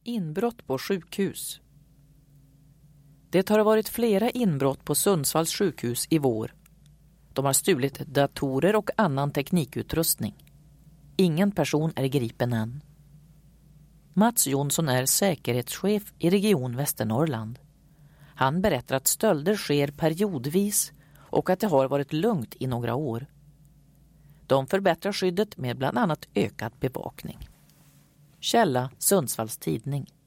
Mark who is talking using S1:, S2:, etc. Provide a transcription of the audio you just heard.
S1: Inbrott på sjukhus. Det har varit flera inbrott på Sundsvalls sjukhus i vår. De har stulit datorer och annan teknikutrustning. Ingen person är gripen än. Mats Jonsson är säkerhetschef i Region Västernorrland. Han berättar att stölder sker periodvis och att det har varit lugnt i några år. De förbättrar skyddet med bland annat ökad bevakning. Källa Sundsvalls tidning.